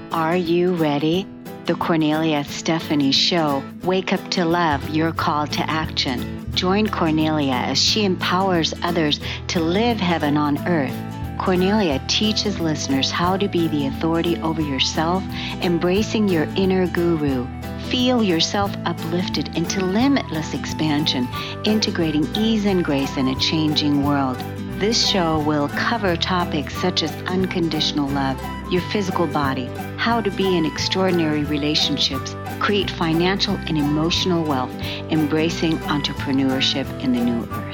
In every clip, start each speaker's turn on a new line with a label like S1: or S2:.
S1: Are you ready? The Cornelia Stephanie Show. Wake up to love, your call to action. Join Cornelia as she empowers others to live heaven on earth. Cornelia teaches listeners how to be the authority over yourself, embracing your inner guru. Feel yourself uplifted into limitless expansion, integrating ease and grace in a changing world. This show will cover topics such as unconditional love, your physical body, how to be in extraordinary relationships, create financial and emotional wealth, embracing entrepreneurship in the new earth.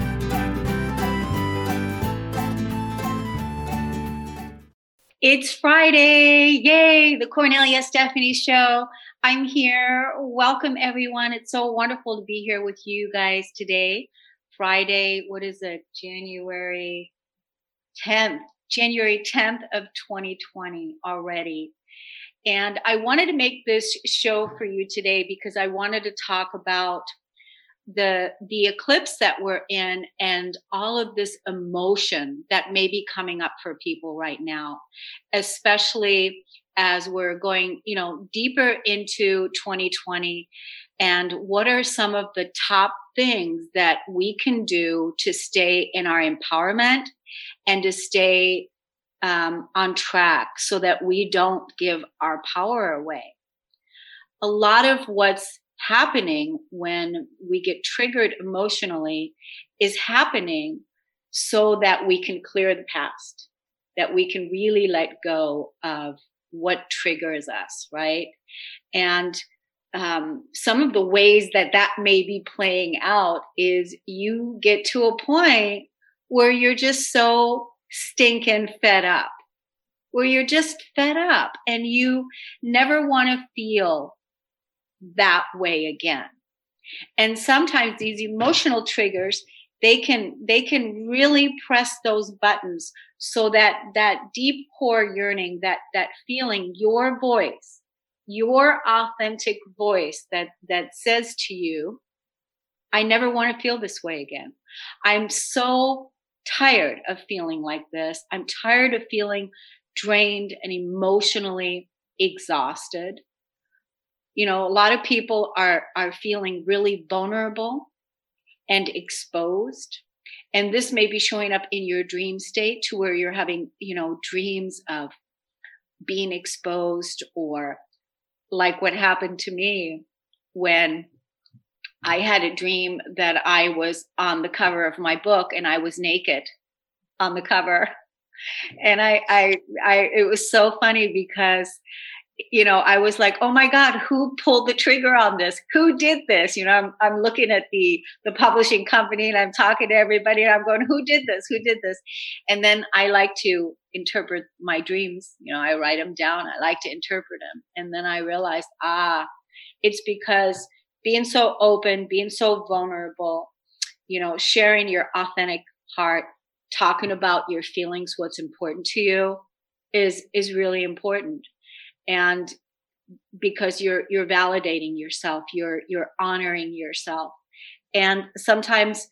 S1: It's Friday. Yay, the Cornelia Stephanie Show. I'm here. Welcome, everyone. It's so wonderful to be here with you guys today. Friday, what is it? January 10th of 2020 already. And I wanted to make this show for you today because I wanted to talk about the eclipse that we're in and all of this emotion that may be coming up for people right now, especially as we're going, deeper into 2020. And what are some of the top things that we can do to stay in our empowerment and to stay on track so that we don't give our power away? A lot of what's happening when we get triggered emotionally is happening so that we can clear the past, that we can really let go of what triggers us, right? And some of the ways that may be playing out is you get to a point where you're just so stinking fed up, where you're just fed up and you never want to feel that way again. And sometimes these emotional triggers, they can really press those buttons so that deep core yearning, that feeling, your voice, your authentic voice that says to you, I never want to feel this way again. I'm so tired of feeling like this. I'm tired of feeling drained and emotionally exhausted. A lot of people are feeling really vulnerable and exposed. And this may be showing up in your dream state to where you're having, dreams of being exposed, or like what happened to me when I had a dream that I was on the cover of my book and I was naked on the cover. And it was so funny because I was like, oh my God, who pulled the trigger on this? Who did this? I'm looking at the publishing company and I'm talking to everybody and I'm going, who did this? Who did this? And then I like to interpret my dreams. I write them down. I like to interpret them. And then I realized, it's because being so open, being so vulnerable, sharing your authentic heart, talking about your feelings, what's important to you is really important. And because you're validating yourself, you're honoring yourself. And sometimes,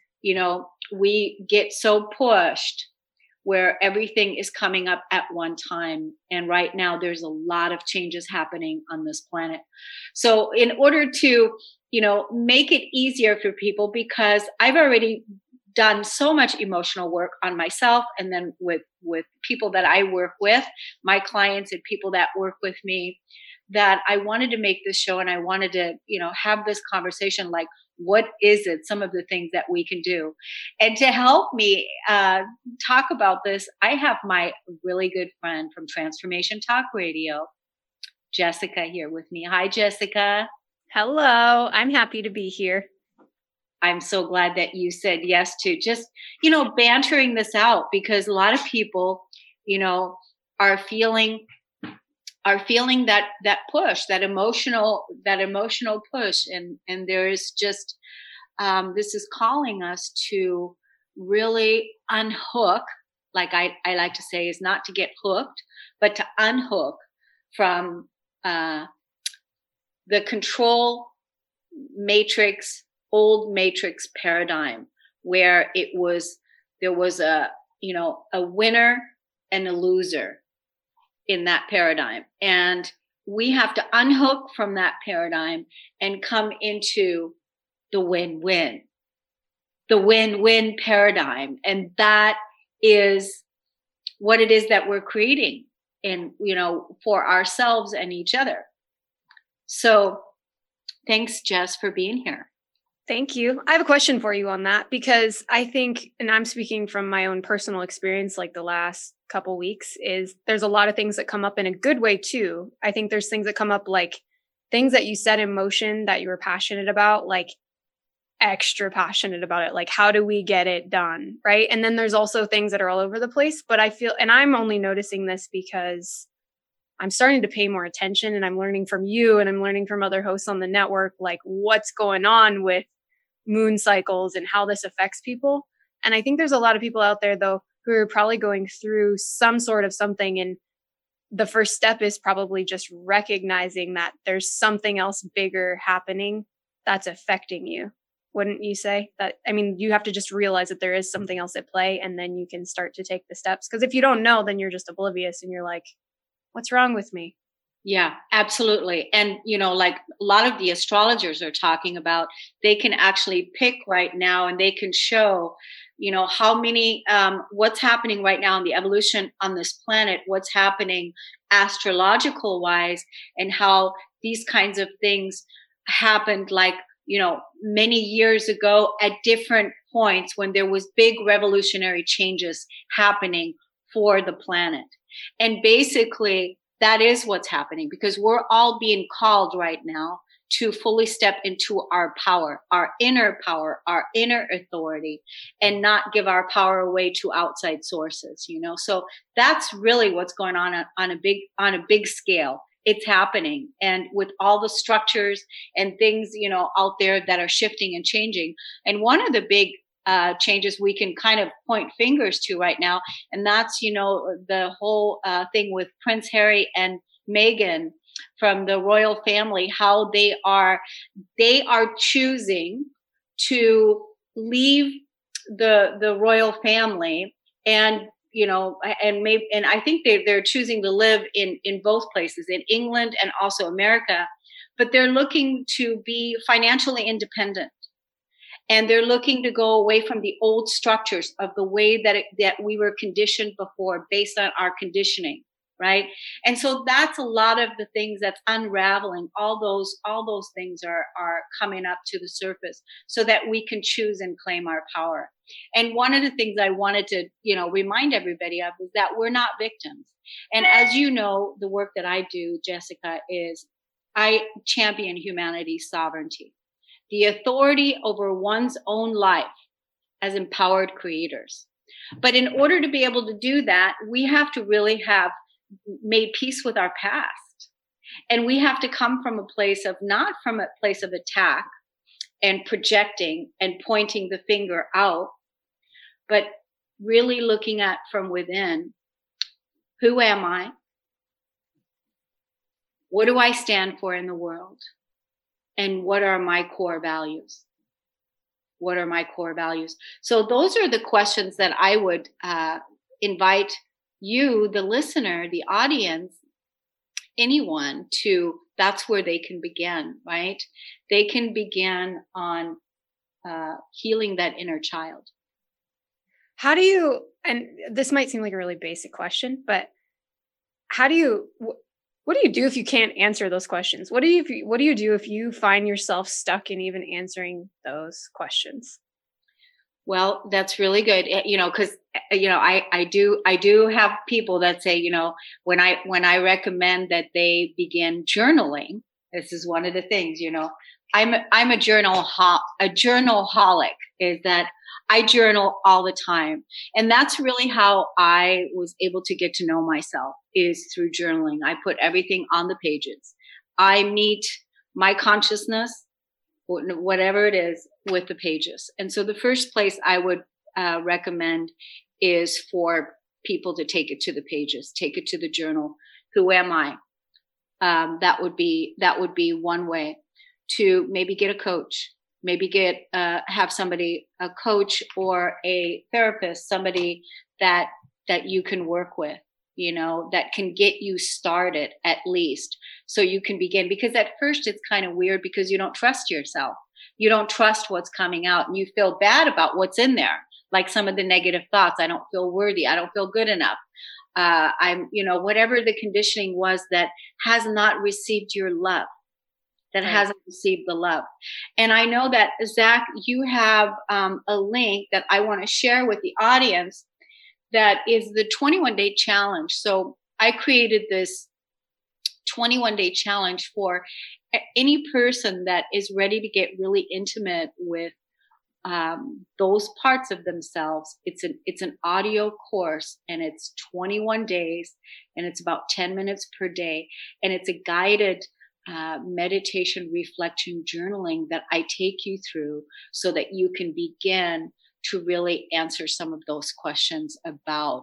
S1: we get so pushed where everything is coming up at one time. And right now there's a lot of changes happening on this planet. So in order to, make it easier for people, because I've already done so much emotional work on myself, and then with people that I work with, my clients and people that work with me, that I wanted to make this show and I wanted to, have this conversation, like, what is it, some of the things that we can do. And to help me talk about this, I have my really good friend from Transformation Talk Radio, Jessica, here with me. Hi, Jessica.
S2: Hello. I'm happy to be here.
S1: I'm so glad that you said yes to just, bantering this out, because a lot of people, are feeling that push, that emotional push. And there's just, this is calling us to really unhook, like I like to say, is not to get hooked, but to unhook from, the control matrix, old matrix paradigm, where there was a winner and a loser. in that paradigm. And we have to unhook from that paradigm and come into the win-win paradigm. And that is what it is that we're creating in, for ourselves and each other. So thanks, Jess, for being here.
S2: Thank you. I have a question for you on that, because I think, and I'm speaking from my own personal experience, like the last couple weeks, is there's a lot of things that come up in a good way too. I think there's things that come up, like things that you set in motion that you were passionate about, like extra passionate about it. Like, how do we get it done? Right. And then there's also things that are all over the place, but I feel, and I'm only noticing this because I'm starting to pay more attention, and I'm learning from you and I'm learning from other hosts on the network, like what's going on with moon cycles and how this affects people. And I think there's a lot of people out there though who are probably going through some sort of something. And the first step is probably just recognizing that there's something else bigger happening that's affecting you. Wouldn't you say that? I mean, you have to just realize that there is something else at play, and then you can start to take the steps. Because if you don't know, then you're just oblivious and you're like, what's wrong with me?
S1: Yeah, absolutely. And, like a lot of the astrologers are talking about, they can actually pick right now and they can show, how many, what's happening right now in the evolution on this planet, what's happening astrological wise, and how these kinds of things happened, like, many years ago at different points when there was big revolutionary changes happening for the planet. And basically, that is what's happening, because we're all being called right now to fully step into our power, our inner authority, and not give our power away to outside sources, So that's really what's going on a big scale. It's happening. And with all the structures and things, out there that are shifting and changing. And one of the big changes we can kind of point fingers to right now, and that's the whole thing with Prince Harry and Meghan from the royal family, how they are choosing to leave the royal family, and and I think they're choosing to live in both places, in England and also America, but they're looking to be financially independent. And they're looking to go away from the old structures of the way that we were conditioned before, based on our conditioning, right? And so that's a lot of the things that's unraveling. All those things are coming up to the surface, so that we can choose and claim our power. And one of the things I wanted to, remind everybody of is that we're not victims. And as you know, the work that I do, Jessica, is I champion humanity's sovereignty, the authority over one's own life as empowered creators. But in order to be able to do that, we have to really have made peace with our past. And we have to come from a place of, not from a place of attack and projecting and pointing the finger out, but really looking at from within, who am I? What do I stand for in the world? And what are my core values? What are my core values? So those are the questions that I would invite you, the listener, the audience, anyone to, that's where they can begin, right? They can begin on healing that inner child.
S2: How do you, and this might seem like a really basic question, but what do you do if you can't answer those questions? What do you do if you find yourself stuck in even answering those questions?
S1: Well, that's really good. Because I do have people that say, when I recommend that they begin journaling, this is one of the things, I'm a journalholic, is that I journal all the time. And that's really how I was able to get to know myself, is through journaling. I put everything on the pages. I meet my consciousness, whatever it is, with the pages. And so the first place I would recommend is for people to take it to the pages, take it to the journal. Who am I? That would be one way. To maybe get a coach, maybe have somebody, a coach or a therapist, somebody that you can work with, that can get you started at least, so you can begin. Because at first it's kind of weird because you don't trust yourself. You don't trust what's coming out, and you feel bad about what's in there. Like some of the negative thoughts. I don't feel worthy. I don't feel good enough. Whatever the conditioning was that has not received your love, that
S2: Right.
S1: hasn't received the love. And I know that, Zach, you have a link that I want to share with the audience that is the 21-day challenge. So I created this 21-day challenge for any person that is ready to get really intimate with those parts of themselves. It's an audio course, and it's 21 days, and it's about 10 minutes per day, and it's a guided meditation, reflection, journaling that I take you through so that you can begin to really answer some of those questions about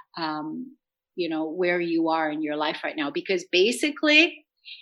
S1: where you are in your life right now. Because basically,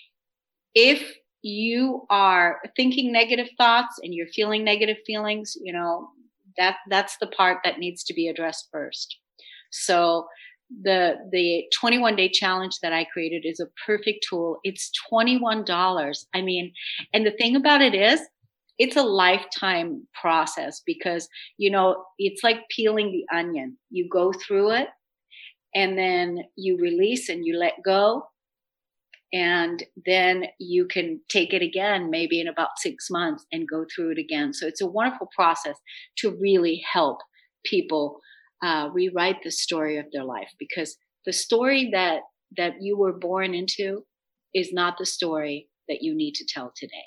S1: if you are thinking negative thoughts and you're feeling negative feelings, that's the part that needs to be addressed first. So the 21-day challenge that I created is a perfect tool. It's $21. I mean, and the thing about it is, it's a lifetime process because, it's like peeling the onion. You go through it, and then you release and you let go. And then you can take it again, maybe in about 6 months, and go through it again. So it's a wonderful process to really help people rewrite the story of their life, because the story that you were born into is not the story that you need to tell today.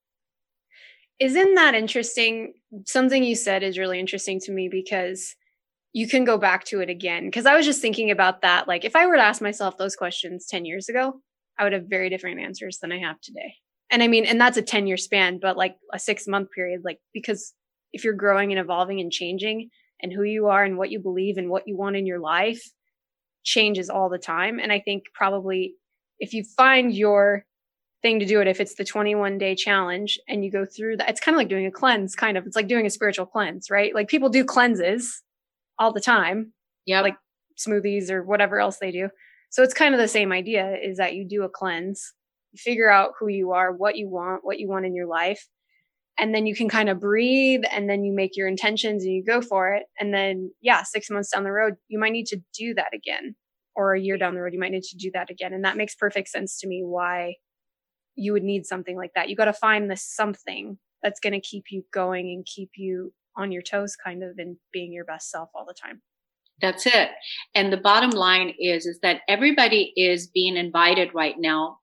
S2: Isn't that interesting? Something you said is really interesting to me because you can go back to it again. Because I was just thinking about that. Like, if I were to ask myself those questions 10 years ago, I would have very different answers than I have today. And I mean, and that's a 10-year span, but like a 6-month period, like, because if you're growing and evolving and changing, and who you are and what you believe and what you want in your life changes all the time. And I think probably if you find your thing to do it, if it's the 21-day challenge and you go through that, it's kind of like doing a cleanse, kind of. It's like doing a spiritual cleanse, right? Like people do cleanses all the time.
S1: Yeah.
S2: Like smoothies or whatever else they do. So it's kind of the same idea, is that you do a cleanse, you figure out who you are, what you want in your life. And then you can kind of breathe, and then you make your intentions and you go for it. And then, 6 months down the road, you might need to do that again, or a year down the road, you might need to do that again. And that makes perfect sense to me why you would need something like that. You got to find the something that's going to keep you going and keep you on your toes, kind of, and being your best self all the time.
S1: That's it. And the bottom line is that everybody is being invited right now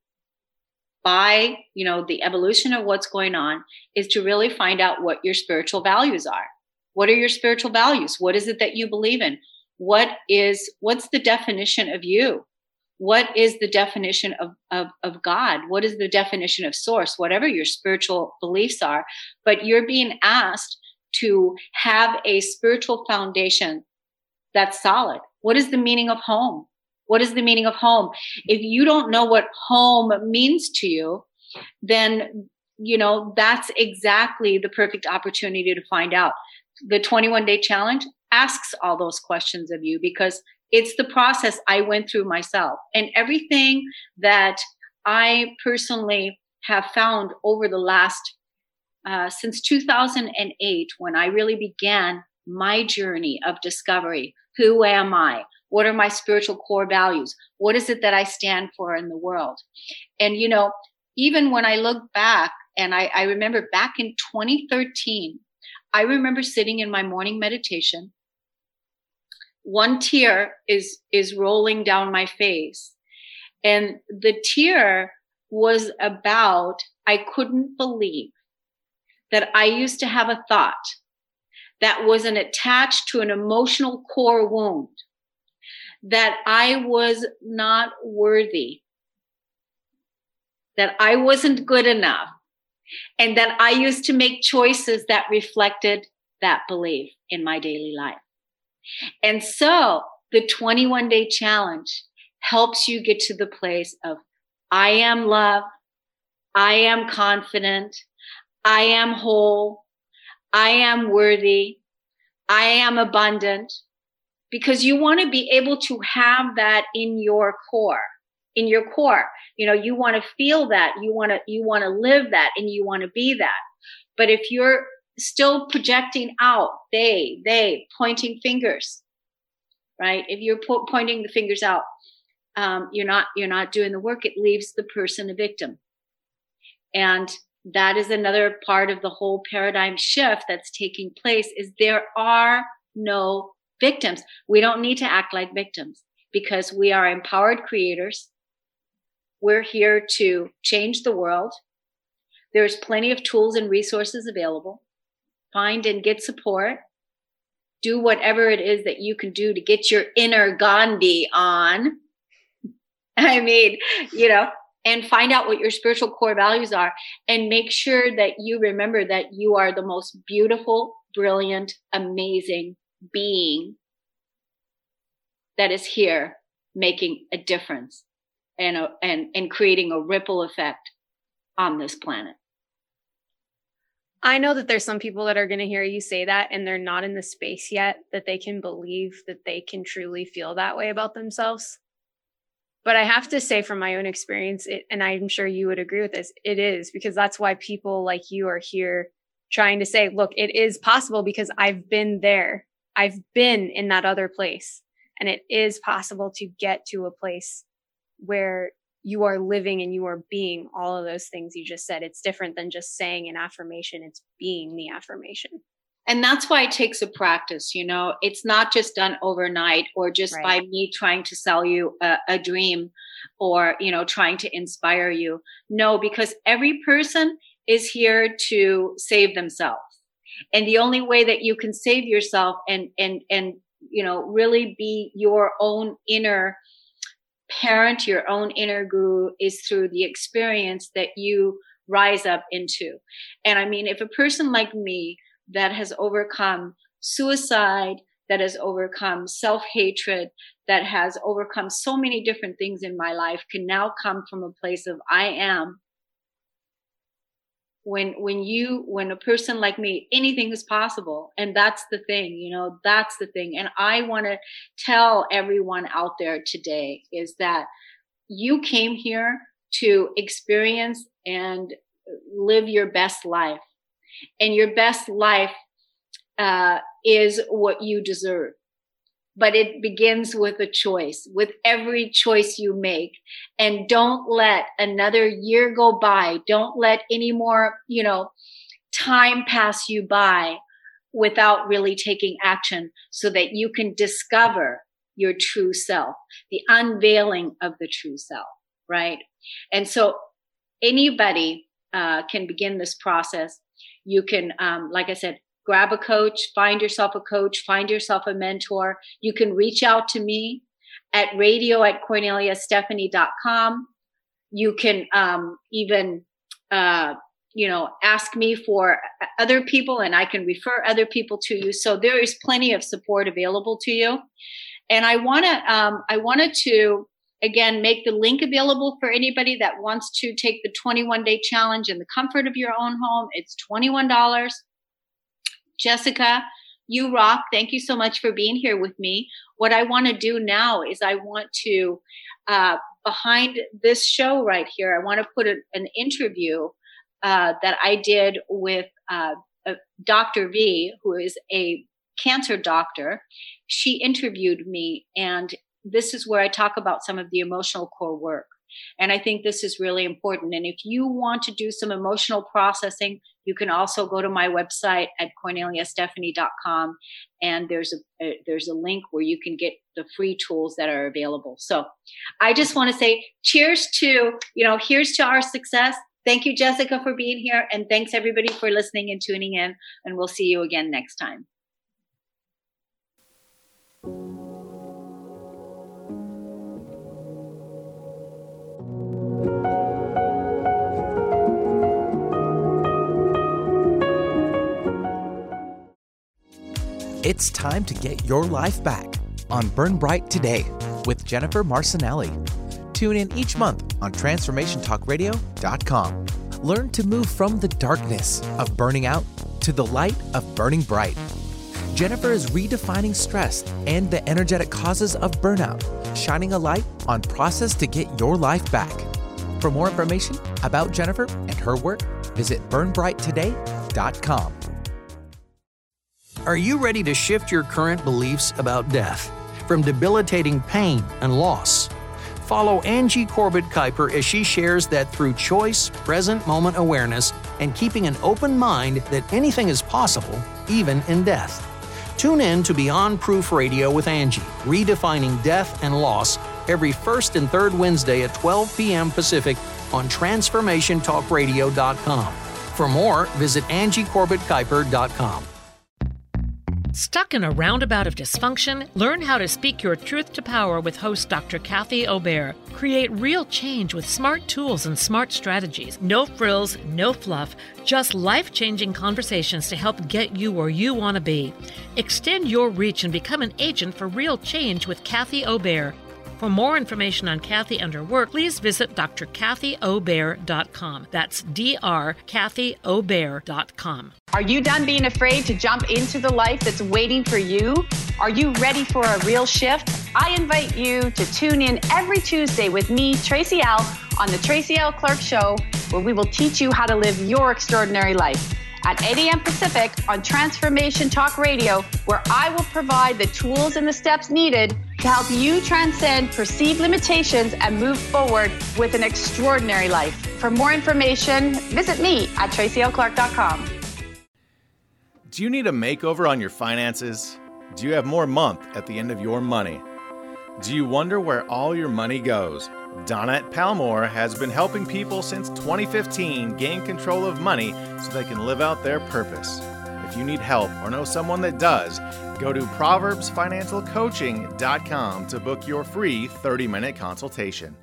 S1: by, the evolution of what's going on, is to really find out what your spiritual values are. What are your spiritual values? What is it that you believe in? What's the definition of you? What is the definition of God? What is the definition of source? Whatever your spiritual beliefs are, but you're being asked to have a spiritual foundation that's solid. What is the meaning of home? What is the meaning of home? If you don't know what home means to you, then, that's exactly the perfect opportunity to find out. The 21-day challenge asks all those questions of you, because it's the process I went through myself. And everything that I personally have found over the last, since 2008, when I really began my journey of discovery. Who am I? What are my spiritual core values? What is it that I stand for in the world? And, even when I look back, and I remember back in 2013, I remember sitting in my morning meditation. One tear is rolling down my face. And the tear was about, I couldn't believe that I used to have a thought that wasn't attached to an emotional core wound, that I was not worthy, that I wasn't good enough, and that I used to make choices that reflected that belief in my daily life. And so the 21-day challenge helps you get to the place of, I am love, I am confident, I am whole, I am worthy, I am abundant, because you want to be able to have that in your core. In your core, you want to feel that, you want to live that, and you want to be that. But if you're still projecting out, they pointing fingers, right? If you're pointing the fingers out, you're not doing the work. It leaves the person a victim. And that is another part of the whole paradigm shift that's taking place, is there are no victims. We don't need to act like victims, because we are empowered creators. We're here to change the world. There's plenty of tools and resources available. Find and get support. Do whatever it is that you can do to get your inner Gandhi on. And find out what your spiritual core values are, and make sure that you remember that you are the most beautiful, brilliant, amazing being that is here making a difference and creating a ripple effect on this planet.
S2: I know that there's some people that are going to hear you say that, and they're not in the space yet that they can believe that they can truly feel that way about themselves. But I have to say, from my own experience, and I'm sure you would agree with this, it is, because that's why people like you are here trying to say, look, it is possible, because I've been there. I've been in that other place, and it is possible to get to a place where you are living and you are being all of those things you just said. It's different than just saying an affirmation. It's being the affirmation.
S1: And that's why it takes a practice. It's not just done overnight, or just by me trying to sell you a dream, or, trying to inspire you. No, because every person is here to save themselves. And the only way that you can save yourself and really be your own inner parent, your own inner guru, is through the experience that you rise up into. And if a person like me that has overcome suicide, that has overcome self-hatred, that has overcome so many different things in my life, can now come from a place of I am. When a person like me, anything is possible. And that's the thing, that's the thing. And I want to tell everyone out there today is that you came here to experience and live your best life. And your best life is what you deserve. But it begins with a choice, with every choice you make. And don't let another year go by. Don't let any more, time pass you by without really taking action, so that you can discover your true self, the unveiling of the true self, right? And so anybody can begin this process. You can, like I said, grab a coach, find yourself a coach, find yourself a mentor. You can reach out to me at radio@corneliastephanie.com. You can even, ask me for other people, and I can refer other people to you. So there is plenty of support available to you. And I wanted to, again, make the link available for anybody that wants to take the 21-day challenge in the comfort of your own home. It's $21. Jessica, you rock. Thank you so much for being here with me. What I want to do now is I want to, behind this show right here, I want to put an interview that I did with Dr. V, who is a cancer doctor. She interviewed me, and this is where I talk about some of the emotional core work. And I think this is really important. And if you want to do some emotional processing, you can also go to my website at corneliastephanie.com. And there's a link where you can get the free tools that are available. So I just want to say cheers to, here's to our success. Thank you, Jessica, for being here. And thanks everybody for listening and tuning in. And we'll see you again next time.
S3: It's time to get your life back on Burn Bright Today with Jennifer Marcinelli. Tune in each month on TransformationTalkRadio.com. Learn to move from the darkness of burning out to the light of burning bright. Jennifer is redefining stress and the energetic causes of burnout, shining a light on process to get your life back. For more information about Jennifer and her work, visit burnbrighttoday.com.
S4: Are you ready to shift your current beliefs about death from debilitating pain and loss? Follow Angie Corbett Kuiper as she shares that through choice, present moment awareness, and keeping an open mind that anything is possible, even in death. Tune in to Beyond Proof Radio with Angie, redefining death and loss, every first and third Wednesday at 12 p.m. Pacific on TransformationTalkRadio.com. For more, visit AngieCorbettKuiper.com.
S5: Stuck in a roundabout of dysfunction? Learn how to speak your truth to power with host Dr. Kathy Obear. Create real change with smart tools and smart strategies. No frills, no fluff, just life-changing conversations to help get you where you want to be. Extend your reach and become an agent for real change with Kathy Obear. For more information on Kathy and her work, please visit drkathyobear.com. That's drkathyobear.com.
S6: Are you done being afraid to jump into the life that's waiting for you? Are you ready for a real shift? I invite you to tune in every Tuesday with me, Tracy L., on the Tracy L. Clark Show, where we will teach you how to live your extraordinary life. At 8 a.m. Pacific on Transformation Talk Radio, where I will provide the tools and the steps needed to help you transcend perceived limitations and move forward with an extraordinary life. For more information, visit me at tracylclark.com.
S7: Do you need a makeover on your finances? Do you have more month at the end of your money? Do you wonder where all your money goes? Donette Palmore has been helping people since 2015 gain control of money so they can live out their purpose. If you need help or know someone that does, go to proverbsfinancialcoaching.com to book your free 30-minute consultation.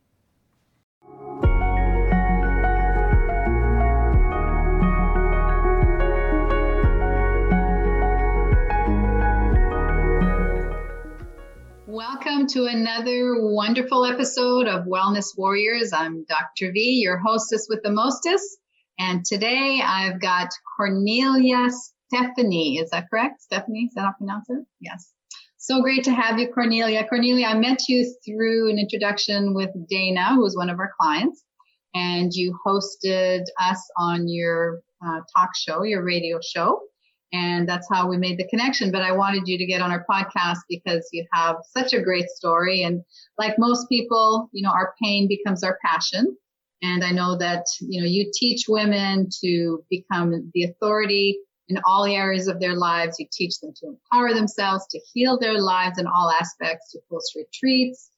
S8: Welcome to another wonderful episode of Wellness Warriors. I'm Dr. V, your hostess with the mostest. And today I've got Cornelia Stephanie. Is that correct? Stephanie, is that how I pronounce it? Yes. So great to have you, Cornelia. Cornelia, I met you through an introduction with Dana, who was one of our clients. And you hosted us on your talk show, your radio show. And that's how we made the connection. But I wanted you to get on our podcast because you have such a great story. And like most people, our pain becomes our passion. And I know that, you teach women to become the authority in all areas of their lives. You teach them to empower themselves, to heal their lives in all aspects. You host retreats.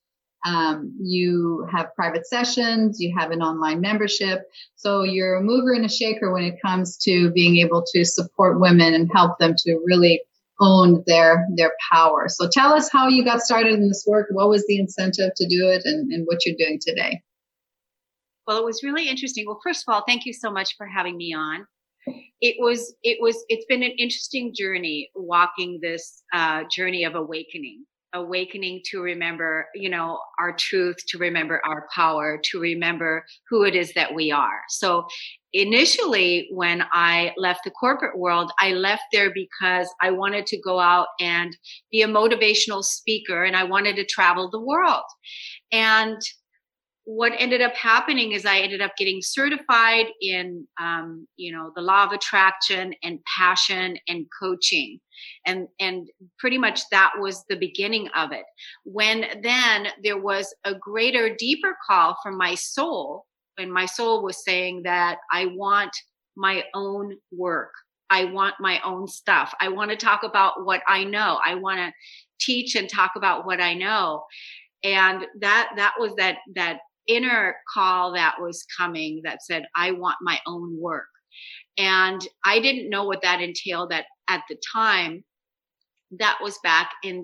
S8: You have private sessions, you have an online membership. So you're a mover and a shaker when it comes to being able to support women and help them to really own their power. So tell us how you got started in this work. What was the incentive to do it and what you're doing today?
S1: Well, it was really interesting. Well, first of all, thank you so much for having me on. It's been an interesting journey, walking this journey of awakening to remember, our truth, to remember our power, to remember who it is that we are. So initially, when I left the corporate world, I left there because I wanted to go out and be a motivational speaker, and I wanted to travel the world. And what ended up happening is I ended up getting certified in, the law of attraction and passion and coaching. And pretty much that was the beginning of it. When then there was a greater, deeper call from my soul, and my soul was saying that I want my own work. I want my own stuff. I want to talk about what I know. I want to teach and talk about what I know. And that was that inner call that was coming that said, I want my own work. And I didn't know what that entailed at the time. That was back in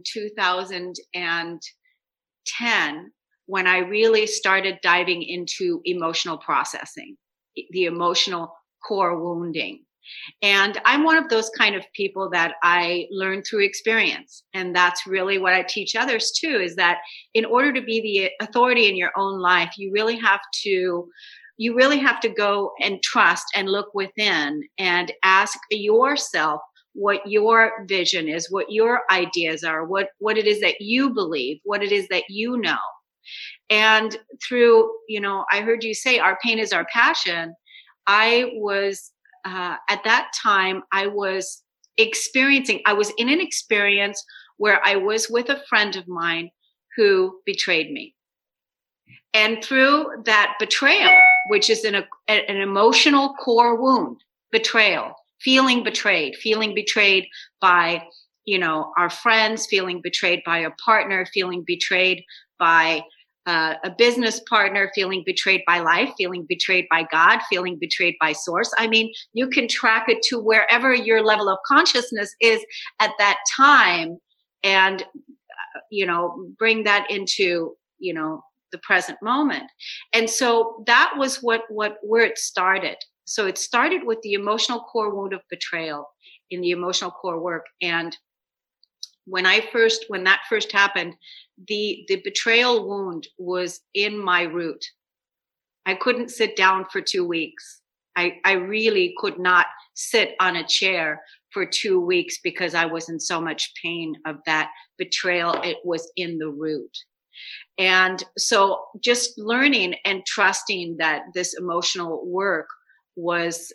S1: 2010 when I really started diving into emotional processing, the emotional core wounding. And I'm one of those kind of people that I learn through experience. And that's really what I teach others too, is that in order to be the authority in your own life, you really have to go and trust and look within and ask yourself, what your vision is, what your ideas are, what it is that you believe, what it is that you know. And through, I heard you say our pain is our passion. I was, at that time, I was in an experience where I was with a friend of mine who betrayed me. And through that betrayal, which is an emotional core wound, betrayal, feeling betrayed by, our friends, feeling betrayed by a partner, feeling betrayed by a business partner, feeling betrayed by life, feeling betrayed by God, feeling betrayed by source. I mean, you can track it to wherever your level of consciousness is at that time and, bring that into, the present moment. And so that was where it started. So it started with the emotional core wound of betrayal in the emotional core work. And when that first happened, the betrayal wound was in my root. I couldn't sit down for 2 weeks. I really could not sit on a chair for 2 weeks because I was in so much pain of that betrayal. It was in the root. And so just learning and trusting that this emotional work was,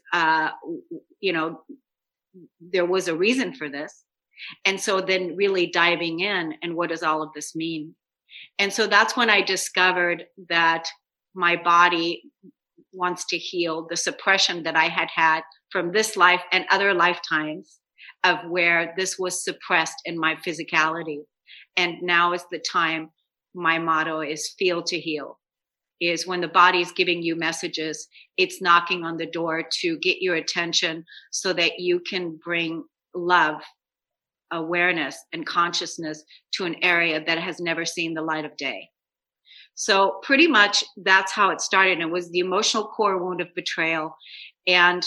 S1: there was a reason for this. And so then really diving in and what does all of this mean? And so that's when I discovered that my body wants to heal the suppression that I had from this life and other lifetimes of where this was suppressed in my physicality. And now is the time. My motto is feel to heal. Is when the body is giving you messages, it's knocking on the door to get your attention so that you can bring love, awareness, and consciousness to an area that has never seen the light of day. So pretty much that's how it started. It was the emotional core wound of betrayal. And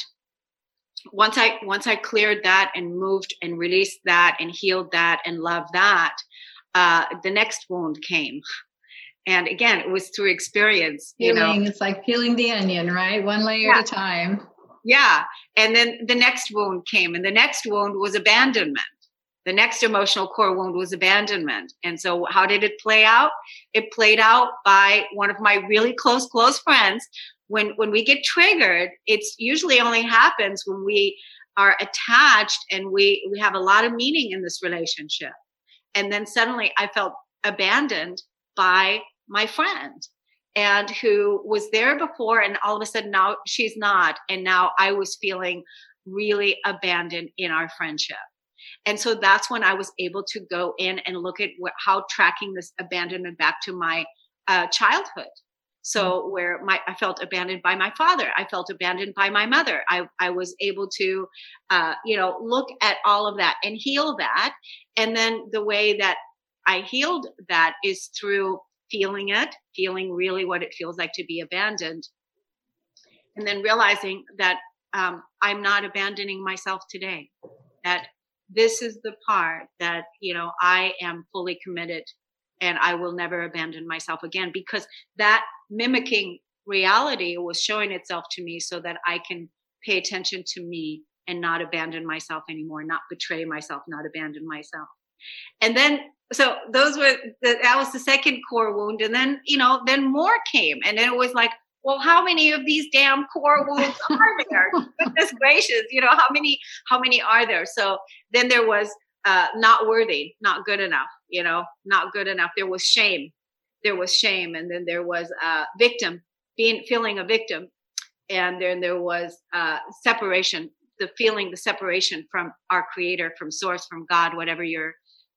S1: once I cleared that and moved and released that and healed that and loved that, the next wound came. And again, it was through experience.
S8: It's like peeling the onion, right? One layer at a time.
S1: Yeah. And then the next wound came, and the next wound was abandonment. The next emotional core wound was abandonment. And so how did it play out? It played out by one of my really close friends. When we get triggered, it's usually only happens when we are attached and we have a lot of meaning in this relationship. And then suddenly I felt abandoned by my friend, and who was there before, and all of a sudden now she's not. And now I was feeling really abandoned in our friendship. And so that's when I was able to go in and look at how tracking this abandonment back to my childhood. So where I felt abandoned by my father, I felt abandoned by my mother. I was able to, look at all of that and heal that. And then the way that I healed that is through feeling really what it feels like to be abandoned. And then realizing that I'm not abandoning myself today, that this is the part that, I am fully committed and I will never abandon myself again, because that mimicking reality was showing itself to me so that I can pay attention to me and not abandon myself anymore, not betray myself, not abandon myself. And then, so that was the second core wound. And then, then more came. And then it was like, well, how many of these damn core wounds are there? Goodness gracious, how many are there? So then there was not worthy, not good enough, not good enough. There was shame. And then there was victim, feeling a victim. And then there was separation, the separation from our creator, from source, from God, whatever your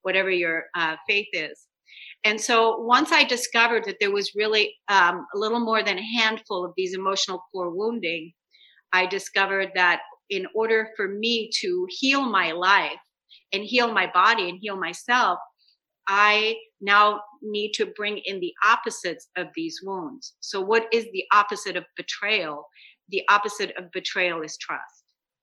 S1: faith is. And so once I discovered that there was really a little more than a handful of these emotional core wounding, I discovered that in order for me to heal my life and heal my body and heal myself, I now need to bring in the opposites of these wounds. So what is the opposite of betrayal? The opposite of betrayal is trust.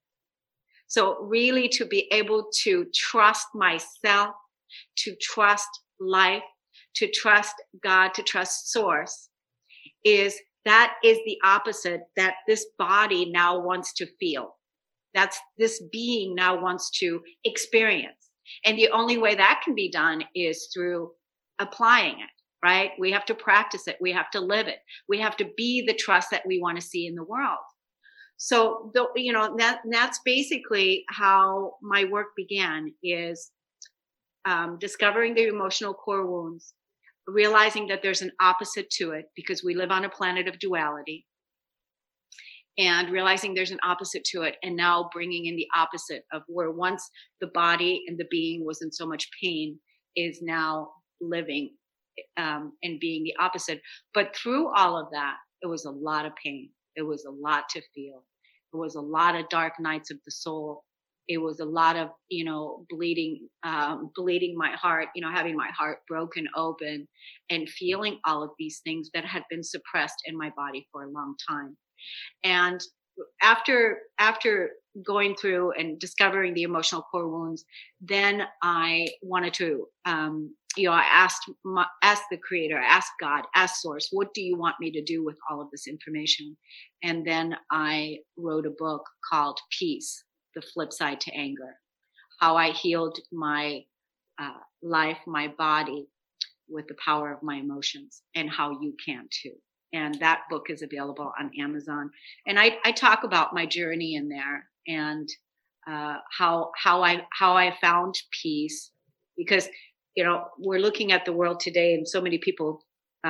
S1: So really to be able to trust myself, to trust life, to trust God, to trust source, is the opposite that this body now wants to feel. this being now wants to experience. And the only way that can be done is through applying it, right? We have to practice it. We have to live it. We have to be the trust that we want to see in the world. So, that's basically how my work began, is discovering the emotional core wounds, realizing that there's an opposite to it because we live on a planet of duality, and realizing there's an opposite to it, and now bringing in the opposite of where once the body and the being was in so much pain is now living and being the opposite. But through all of that, it was a lot of pain. It was a lot to feel. It was a lot of dark nights of the soul. It was a lot of, bleeding my heart, having my heart broken open and feeling all of these things that had been suppressed in my body for a long time. And after going through and discovering the emotional core wounds, then I wanted to, I asked the Creator, I asked God, asked Source, what do you want me to do with all of this information? And then I wrote a book called Peace, The Flip Side to Anger, how I healed my life, my body with the power of my emotions, and how you can too. And that book is available on Amazon. And I talk about my journey in there, and how I found peace, because we're looking at the world today, and so many people,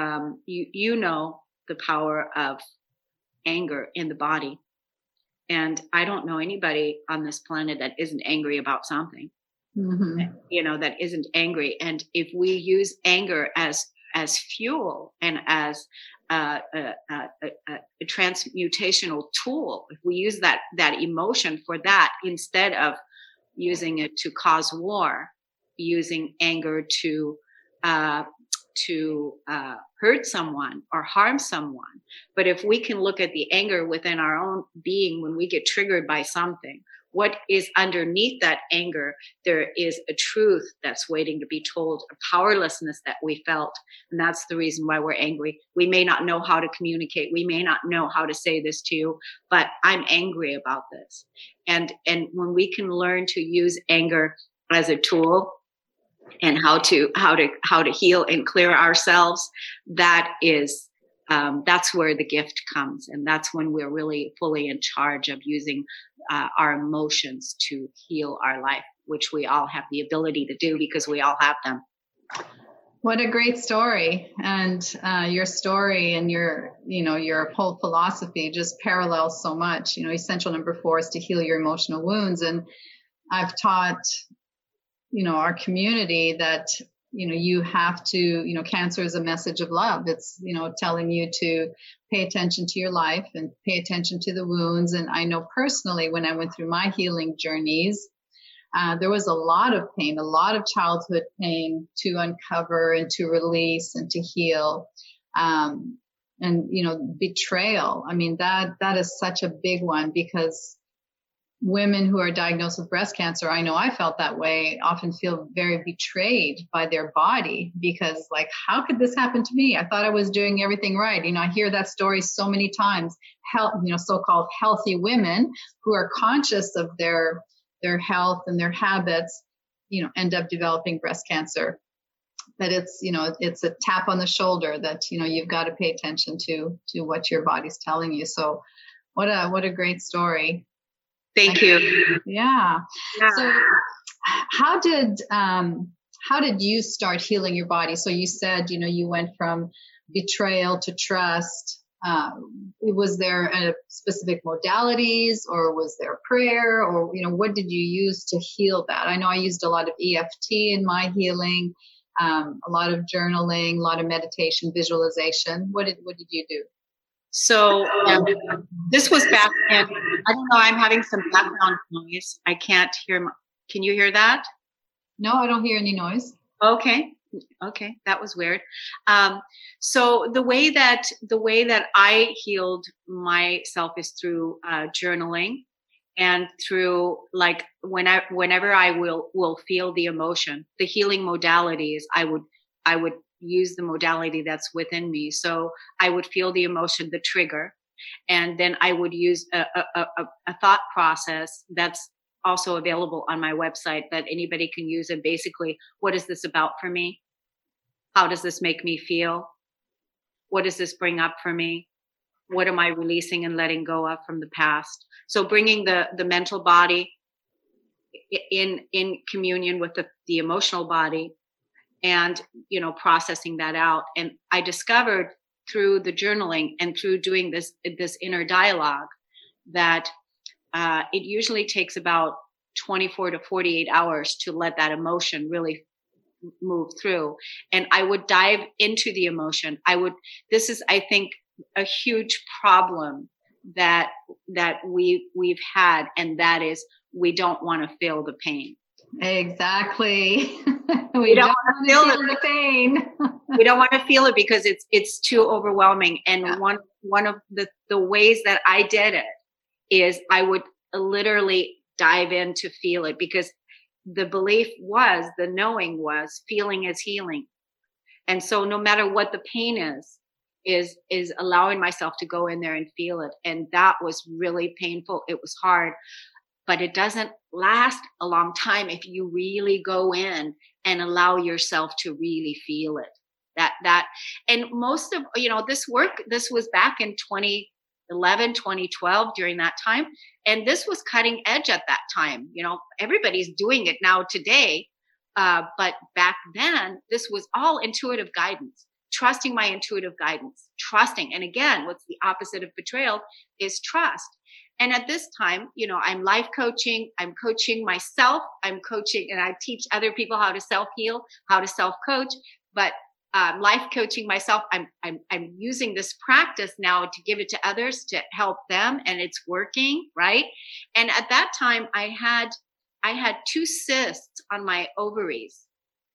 S1: the power of anger in the body. And I don't know anybody on this planet that isn't angry about something, that isn't angry. And if we use anger as fuel and as a transmutational tool, if we use that emotion for that, instead of using it to cause war, using anger to hurt someone or harm someone. But if we can look at the anger within our own being when we get triggered by something, what is underneath that anger, there is a truth that's waiting to be told, a powerlessness that we felt. And that's the reason why we're angry. We may not know how to communicate. We may not know how to say this to you, but I'm angry about this. And when we can learn to use anger as a tool, and how to heal and clear ourselves, that is that's where the gift comes, and that's when we're really fully in charge of using our emotions to heal our life, which we all have the ability to do because we all have them.
S8: What a great story. And your story and your whole philosophy just parallels so much. Essential number 4 is to heal your emotional wounds. And I've taught our community that, you have to, cancer is a message of love. It's, telling you to pay attention to your life and pay attention to the wounds. And I know personally, when I went through my healing journeys, there was a lot of pain, a lot of childhood pain to uncover and to release and to heal. And, betrayal. I mean, that is such a big one, because women who are diagnosed with breast cancer, I know I felt that way, often feel very betrayed by their body, because how could this happen to me? I thought I was doing everything right. I hear that story so many times. So-called healthy women who are conscious of their health and their habits, end up developing breast cancer. But it's a tap on the shoulder that, you've got to pay attention to what your body's telling you. So what a great story.
S1: Thank you.
S8: Yeah. So how did you start healing your body? So you said, you went from betrayal to trust. Was there specific modalities, or was there prayer, or, what did you use to heal that? I know I used a lot of EFT in my healing, a lot of journaling, a lot of meditation, visualization. What did you do?
S1: So this was back in, I don't know, I'm having some background noise. I can't hear. Can you hear that?
S8: No, I don't hear any noise.
S1: Okay. That was weird. So the way that I healed myself is through journaling, and through whenever I will feel the emotion, the healing modalities, I would use the modality that's within me. So I would feel the emotion, the trigger, And then I would use a thought process that's also available on my website that anybody can use. And basically, what is this about for me? How does this make me feel? What does this bring up for me? What am I releasing and letting go of from the past? So bringing the mental body in communion with the emotional body, and, processing that out. And I discovered through the journaling and through doing this inner dialogue that it usually takes about 24 to 48 hours to let that emotion really move through. And I would dive into the emotion. This is, I think, a huge problem that we've had, and that is we don't want to feel the pain.
S8: Exactly. we don't want to feel the pain.
S1: We don't want to feel it because it's too overwhelming. And one of the ways that I did it is I would literally dive in to feel it, because the belief was, the knowing was, feeling is healing. And so no matter what the pain is allowing myself to go in there and feel it. And that was really painful. It was hard, but it doesn't last a long time if you really go in and allow yourself to really feel it. And most of, this work, this was back in 2011, 2012, during that time. And this was cutting edge at that time. Everybody's doing it now today. But back then, this was all intuitive guidance, trusting my intuitive guidance, trusting. And again, what's the opposite of betrayal is trust. And at this time, I'm life coaching, I'm coaching myself, I'm coaching, and I teach other people how to self-heal, how to self-coach, but life coaching myself, I'm using this practice now to give it to others to help them, and it's working, right? And at that time, I had 2 cysts on my ovaries,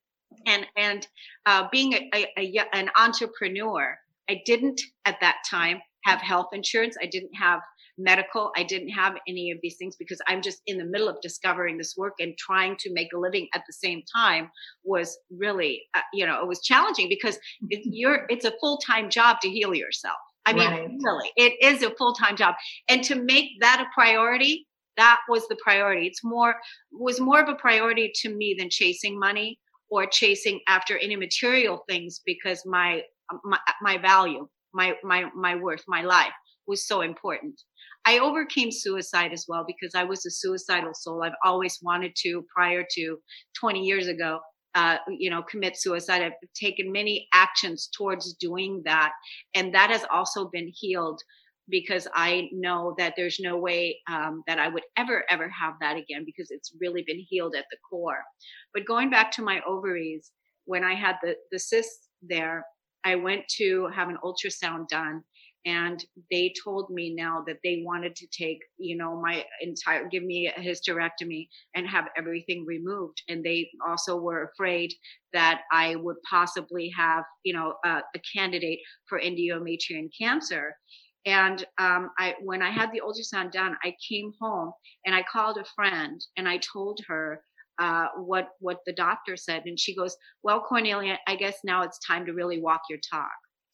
S1: and being an entrepreneur, I didn't at that time have health insurance. I didn't have medical. I didn't have any of these things because I'm just in the middle of discovering this work, and trying to make a living at the same time was really, it was challenging because it's a full-time job to heal yourself. I mean, right. Really, it is a full-time job. And to make that a priority, that was the priority. Was more of a priority to me than chasing money or chasing after any material things, because my value, my worth, my life was so important. I overcame suicide as well because I was a suicidal soul. I've always wanted to, prior to 20 years ago, commit suicide. I've taken many actions towards doing that. And that has also been healed, because I know that there's no way that I would ever have that again, because it's really been healed at the core. But going back to my ovaries, when I had the cysts there, I went to have an ultrasound done, and they told me now that they wanted to take, give me a hysterectomy and have everything removed. And they also were afraid that I would possibly have, a candidate for endometrial cancer. And when I had the ultrasound done, I came home and I called a friend and I told her what the doctor said. And she goes, "Well, Cornelia, I guess now it's time to really walk your talk."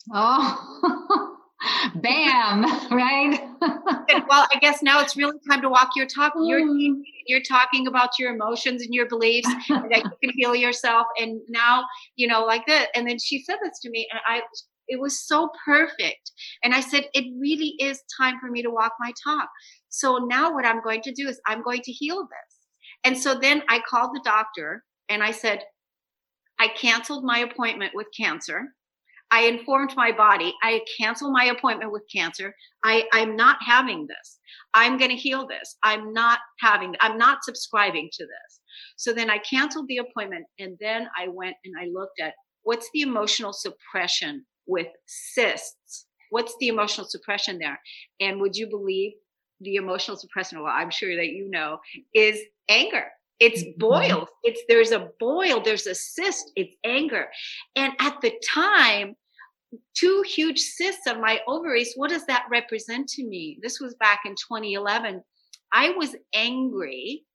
S1: Oh,
S8: bam, right?
S1: Well, I guess now it's really time to walk your talk. You're talking about your emotions and your beliefs, and that you can heal yourself. And now, like that. And then she said this to me, and it was so perfect. And I said, it really is time for me to walk my talk. So now what I'm going to do is I'm going to heal this. And so then I called the doctor and I said, I canceled my appointment with cancer. I informed my body, I canceled my appointment with cancer. I'm not having this. I'm going to heal this. I'm not subscribing to this. So then I canceled the appointment, and then I went and I looked at what's the emotional suppression with cysts. What's the emotional suppression there? And would you believe the emotional suppression, well, I'm sure that is anger. It's boils. There's a boil, there's a cyst, it's anger. And at the time, 2 huge cysts on my ovaries, what does that represent to me? This was back in 2011. I was angry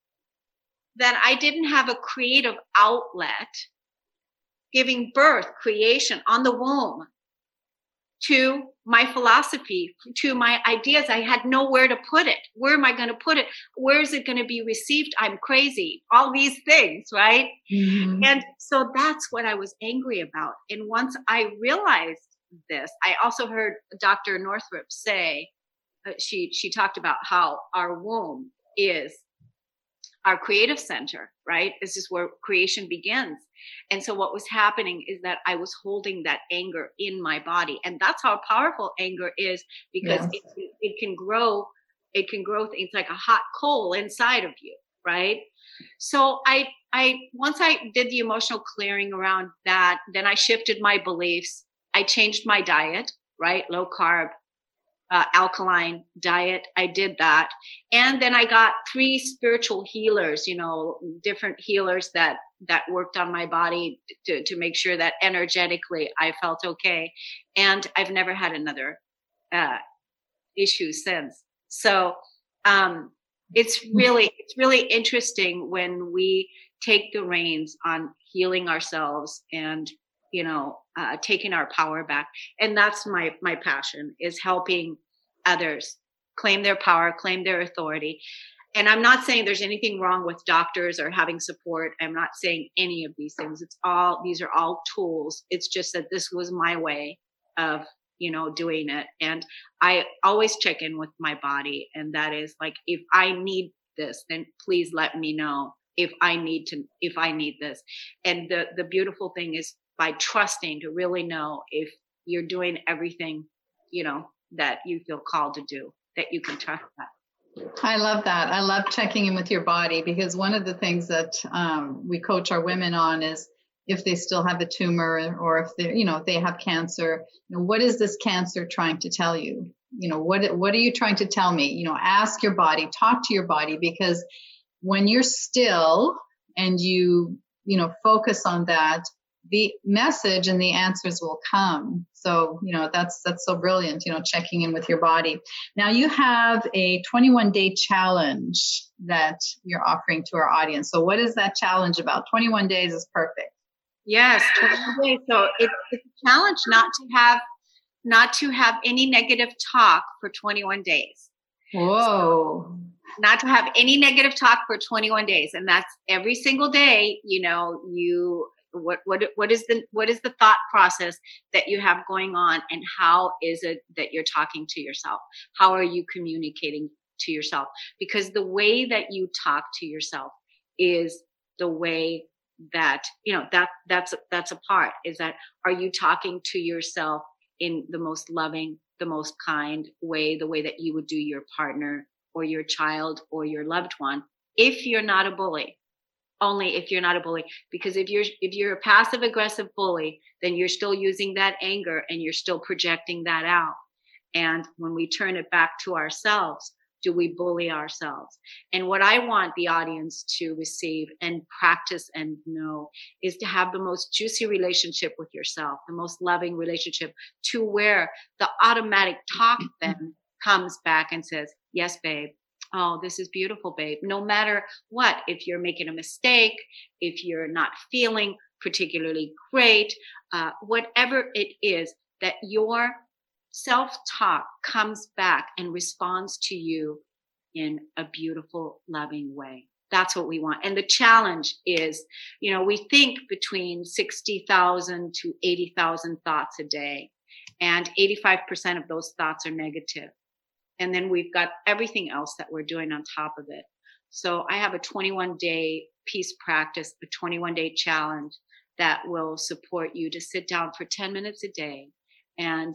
S1: that I didn't have a creative outlet, giving birth, creation on the womb to my philosophy, to my ideas. I had nowhere to put it. Where am I going to put it? Where is it going to be received? I'm crazy. All these things, right? Mm-hmm. And so that's what I was angry about. And once I realized this, I also heard Dr. Northrup say, she talked about how our womb is our creative center, right? This is where creation begins. And so what was happening is that I was holding that anger in my body. And that's how powerful anger is, because it can grow. It can grow. It's like a hot coal inside of you, right? So I once I did the emotional clearing around that, then I shifted my beliefs. I changed my diet, right? Low carb, alkaline diet. I did that. And then I got 3 spiritual healers, different healers that worked on my body to make sure that energetically I felt okay. And I've never had another issue since. So it's really interesting when we take the reins on healing ourselves and taking our power back. And that's my passion, is helping others claim their power, claim their authority. And I'm not saying there's anything wrong with doctors or having support. I'm not saying any of these things. These are all tools. It's just that this was my way of, doing it. And I always check in with my body. And that is like, if I need this, then please let me know if I need this. And the beautiful thing is, by trusting, to really know if you're doing everything, that you feel called to do, that you can trust that.
S8: I love that. I love checking in with your body, because one of the things that we coach our women on is, if they still have a tumor, or if they, if they have cancer, what is this cancer trying to tell you? What are you trying to tell me? Ask your body, talk to your body, because when you're still and you focus on that, the message and the answers will come. So, that's so brilliant, checking in with your body. Now you have a 21-day challenge that you're offering to our audience. So what is that challenge about? 21 days is perfect.
S1: Yes, 21 days. So it's a challenge not to have any negative talk for 21 days.
S8: Whoa.
S1: Not to have any negative talk for 21 days. And that's every single day, what is the thought process that you have going on, and how is it that you're talking to yourself? How are you communicating to yourself? Because the way that you talk to yourself is the way that, that's a part, is that, are you talking to yourself in the most loving, the most kind way, the way that you would do your partner or your child or your loved one, if you're not a bully? Only if you're not a bully. Because if you're a passive aggressive bully, then you're still using that anger and you're still projecting that out. And when we turn it back to ourselves, do we bully ourselves? And what I want the audience to receive and practice and know is to have the most juicy relationship with yourself, the most loving relationship, to where the automatic talk then comes back and says, yes, babe. Oh, this is beautiful, babe. No matter what, if you're making a mistake, if you're not feeling particularly great, whatever it is, that your self-talk comes back and responds to you in a beautiful, loving way. That's what we want. And the challenge is, we think between 60,000 to 80,000 thoughts a day, and 85% of those thoughts are negative. And then we've got everything else that we're doing on top of it. So I have a 21-day peace practice, a 21-day challenge that will support you to sit down for 10 minutes a day and,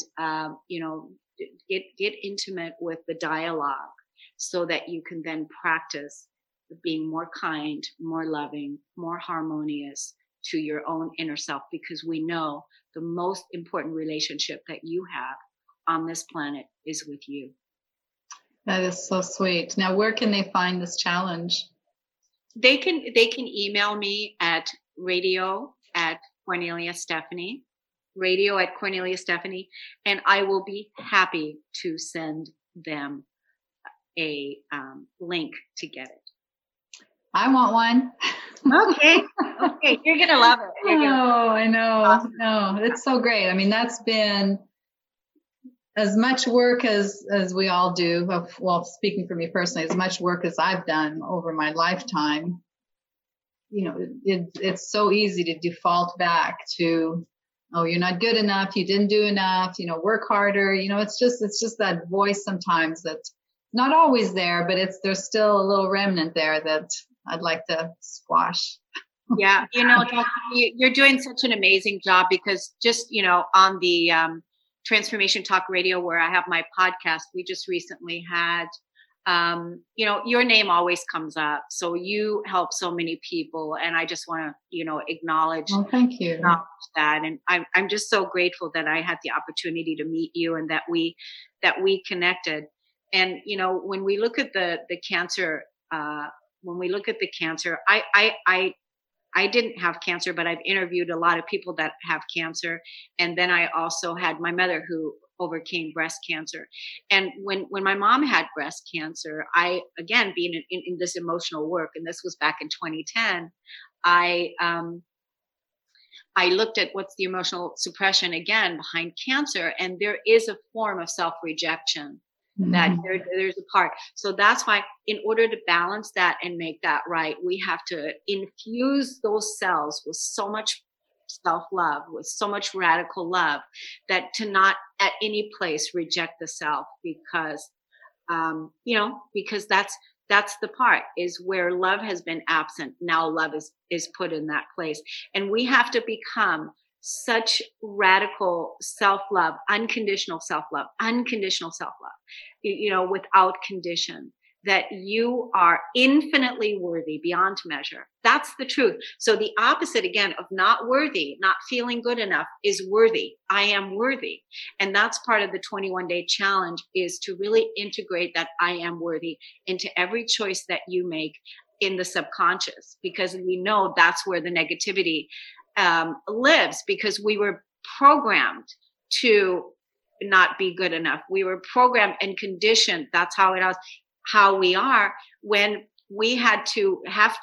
S1: get intimate with the dialogue, so that you can then practice being more kind, more loving, more harmonious to your own inner self, because we know the most important relationship that you have on this planet is with you.
S8: That is so sweet. Now, where can they find this challenge?
S1: They can email me at radio@Cornelia Stephanie, radio@Cornelia Stephanie, and I will be happy to send them a link to get it.
S8: I want one.
S1: Okay, you're gonna love it.
S8: I know. No, it's so great. I mean, that's been as much work as we all do, well, speaking for me personally, as much work as I've done over my lifetime, it's so easy to default back to, oh, you're not good enough, you didn't do enough, work harder. It's just that voice sometimes that's not always there, but there's still a little remnant there that I'd like to squash.
S1: Yeah, you're doing such an amazing job, because just, on the Transformation Talk Radio, where I have my podcast, we just recently had, your name always comes up. So you help so many people, and I just want to, acknowledge.
S8: Oh, thank you.
S1: That, and I'm just so grateful that I had the opportunity to meet you, and that we connected. And when we look at the cancer, I didn't have cancer, but I've interviewed a lot of people that have cancer. And then I also had my mother who overcame breast cancer. And when my mom had breast cancer, I, again, being in this emotional work, and this was back in 2010, I looked at what's the emotional suppression again behind cancer. And there is a form of self-rejection. That there's a part. So that's why, in order to balance that and make that right, we have to infuse those cells with so much self-love, with so much radical love, that to not at any place reject the self, because, because that's the part, is where love has been absent. Now love is put in that place. And we have to become such radical self-love, unconditional self-love, without condition, that you are infinitely worthy beyond measure. That's the truth. So the opposite, again, of not worthy, not feeling good enough, is worthy. I am worthy. And that's part of the 21-day challenge, is to really integrate that I am worthy into every choice that you make in the subconscious, because we know that's where the negativity lives, because we were programmed to not be good enough. We were programmed and conditioned. That's how how we are, when we have to,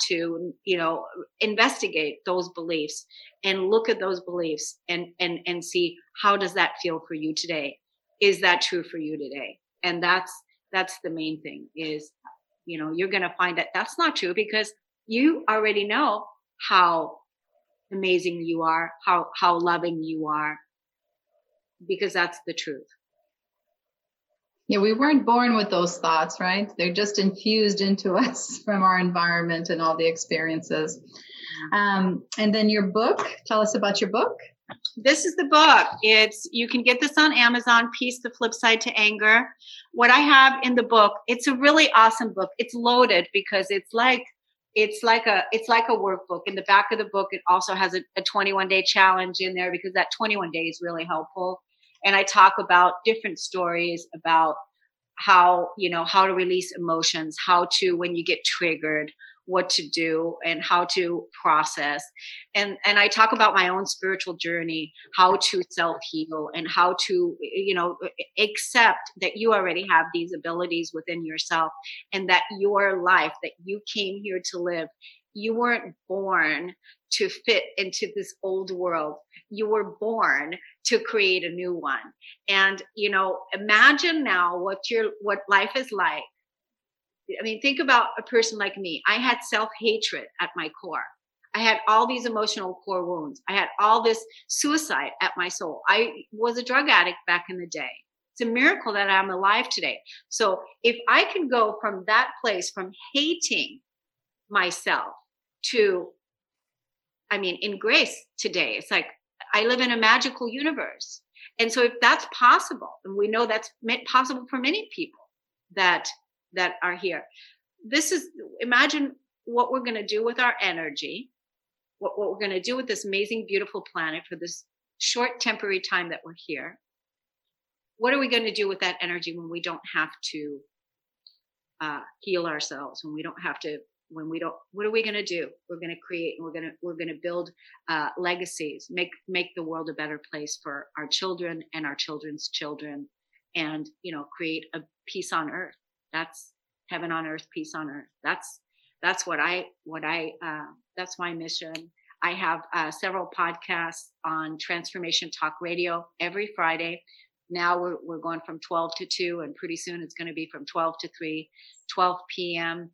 S1: investigate those beliefs and look at those beliefs and see, how does that feel for you today? Is that true for you today? And that's the main thing, is, you're going to find that that's not true, because you already know how amazing you are, how loving you are, because that's the truth.
S8: Yeah, we weren't born with those thoughts, right? They're just infused into us from our environment and all the experiences. And then your book, tell us about your book.
S1: This is the book. You can get this on Amazon, Peace, the Flip Side to Anger. What I have in the book, it's a really awesome book. It's loaded, because it's like a workbook. In the back of the book, it also has a 21-day challenge in there, because that 21 days is really helpful. And I talk about different stories about how to release emotions, how to, when you get triggered, what to do, and how to process. And I talk about my own spiritual journey, how to self-heal, and how to, accept that you already have these abilities within yourself, and that your life that you came here to live, you weren't born to fit into this old world. You were born to create a new one. And, imagine now what life is like. I mean, think about a person like me. I had self-hatred at my core. I had all these emotional core wounds. I had all this suicide at my soul. I was a drug addict back in the day. It's a miracle that I'm alive today. So if I can go from that place, from hating myself to, in grace today, it's like I live in a magical universe. And so if that's possible, and we know that's possible for many people that are here, imagine what we're going to do with our energy, what we're going to do with this amazing, beautiful planet for this short temporary time that we're here. What are we going to do with that energy when we don't have to heal ourselves, when we don't have to, what are we going to do? We're going to create, and we're going to build legacies, make the world a better place for our children and our children's children, and, create a peace on earth. That's heaven on earth, peace on earth. That's that's my mission. I have several podcasts on Transformation Talk Radio every Friday. now we're going from 12 to 2, and pretty soon it's going to be from 12 to 3, 12 p.m.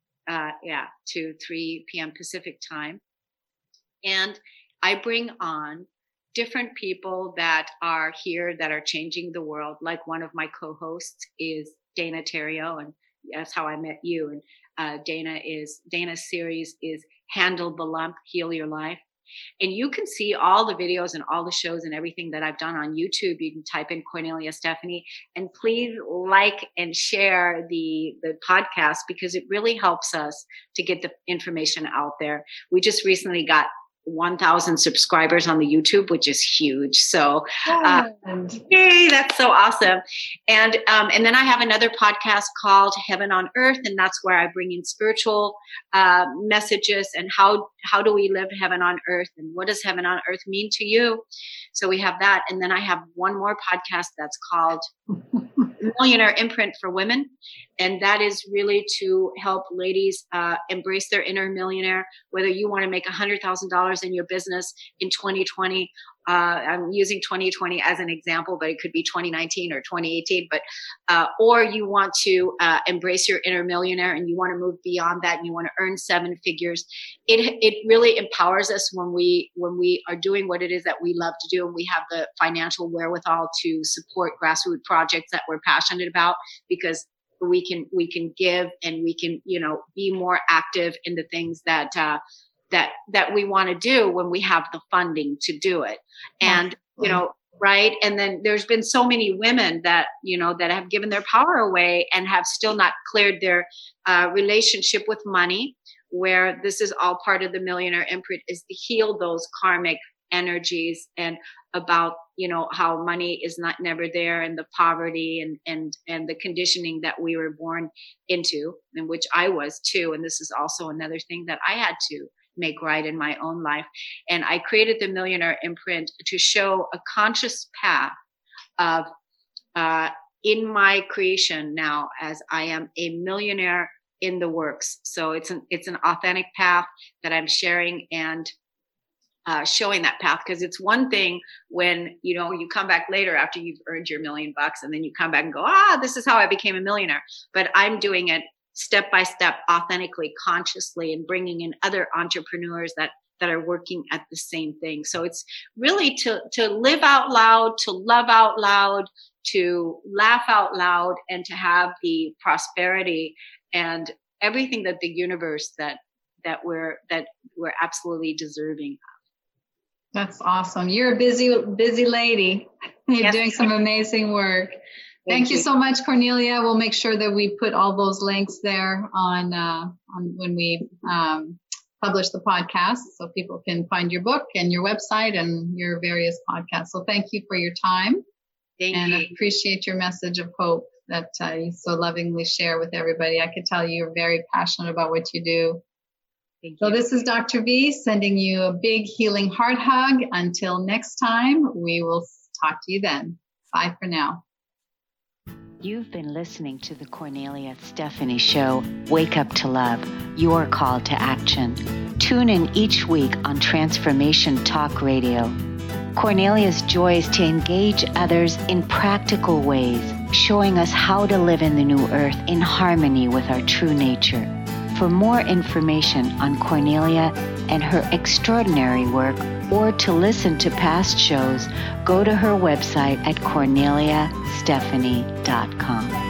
S1: To 3 p.m. Pacific time. And I bring on different people that are here that are changing the world. Like one of my co-hosts is Dana Terrio, and that's how I met you. And Dana's series is Handle the Lump, Heal Your Life. And you can see all the videos and all the shows and everything that I've done on YouTube. You can type in Cornelia Stephanie, and please like and share the podcast, because it really helps us to get the information out there. We just recently got 1,000 subscribers on the YouTube, which is huge. So, yay, that's so awesome. And then I have another podcast called Heaven on Earth, and that's where I bring in spiritual messages and how do we live heaven on earth, and what does heaven on earth mean to you? So we have that. And then I have one more podcast that's called Millionaire Imprint for Women. And that is really to help ladies embrace their inner millionaire, whether you want to make $100,000 in your business in 2020. I'm using 2020 as an example, but it could be 2019 or 2018. But or you want to embrace your inner millionaire and you want to move beyond that and you want to earn 7 figures. It really empowers us when we are doing what it is that we love to do, and we have the financial wherewithal to support grassroots projects that we're passionate about, because we can give and we can be more active in the things that we want to do when we have the funding to do it. And, right. And then there's been so many women that have given their power away and have still not cleared their relationship with money, where this is all part of the Millionaire Imprint, is to heal those karmic energies and about, how money is never there, and the poverty and the conditioning that we were born into, and which I was too. And this is also another thing that I had to make right in my own life. And I created the Millionaire Imprint to show a conscious path of in my creation now, as I am a millionaire in the works. So it's an authentic path that I'm sharing and showing that path, because it's one thing when you come back later after you've earned your $1 million and then you come back and go, this is how I became a millionaire. But I'm doing it step by step, authentically, consciously, and bringing in other entrepreneurs that are working at the same thing. So it's really to live out loud, to love out loud, to laugh out loud, and to have the prosperity and everything that the universe that we're absolutely deserving of.
S8: That's awesome. You're a busy lady. You're doing some amazing work. Thank you so much, Cornelia. We'll make sure that we put all those links there on when we publish the podcast, so people can find your book and your website and your various podcasts. So thank you for your time.
S1: Thank you.
S8: I appreciate your message of hope that you so lovingly share with everybody. I could tell you're very passionate about what you do. So this is Dr. V sending you a big healing heart hug. Until next time, we will talk to you then. Bye for now.
S9: You've been listening to the Cornelia Stephanie Show, Wake Up to Love, your call to action. Tune in each week on Transformation Talk Radio. Cornelia's joy is to engage others in practical ways, showing us how to live in the new earth in harmony with our true nature. For more information on Cornelia and her extraordinary work, or to listen to past shows, go to her website at corneliastephanie.com.